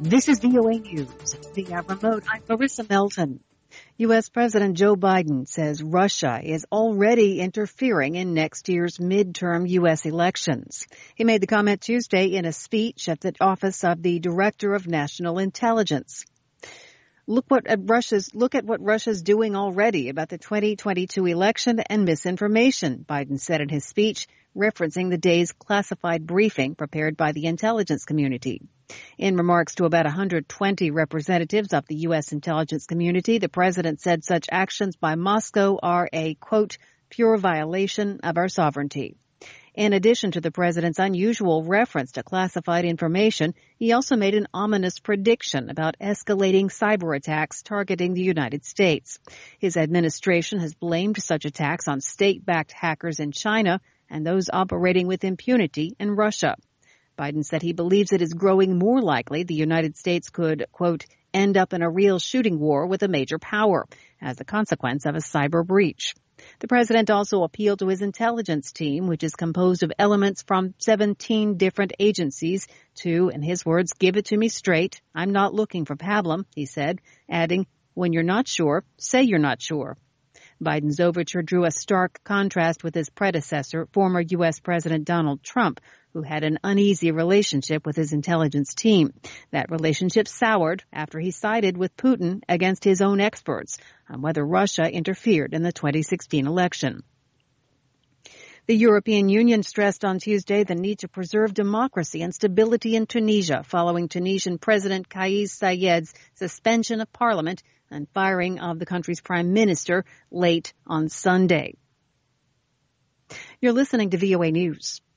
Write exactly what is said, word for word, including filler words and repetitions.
This is V O A News via remote. I'm Marissa Melton. U S. President Joe Biden says Russia is already interfering in next year's midterm U S elections. He made the comment Tuesday in a speech at the office of the Director of National Intelligence. Look what at Russia's look at what Russia's doing already about the twenty twenty-two election and misinformation, Biden said in his speech, referencing the day's classified briefing prepared by the intelligence community. In remarks to about one hundred twenty representatives of the U S intelligence community, the president said such actions by Moscow are a, quote, pure violation of our sovereignty. In addition to the president's unusual reference to classified information, he also made an ominous prediction about escalating cyber attacks targeting the United States. His administration has blamed such attacks on state-backed hackers in China and those operating with impunity in Russia. Biden said he believes it is growing more likely the United States could, quote, end up in a real shooting war with a major power as a consequence of a cyber breach. The president also appealed to his intelligence team, which is composed of elements from seventeen different agencies, to, in his words, give it to me straight. I'm not looking for pablum, he said, adding, when you're not sure, say you're not sure. Biden's overture drew a stark contrast with his predecessor, former U S. President Donald Trump, who had an uneasy relationship with his intelligence team. That relationship soured after he sided with Putin against his own experts on whether Russia interfered in the twenty sixteen election. The European Union stressed on Tuesday the need to preserve democracy and stability in Tunisia following Tunisian President Kais Saied's suspension of parliament and firing of the country's prime minister late on Sunday. You're listening to V O A News.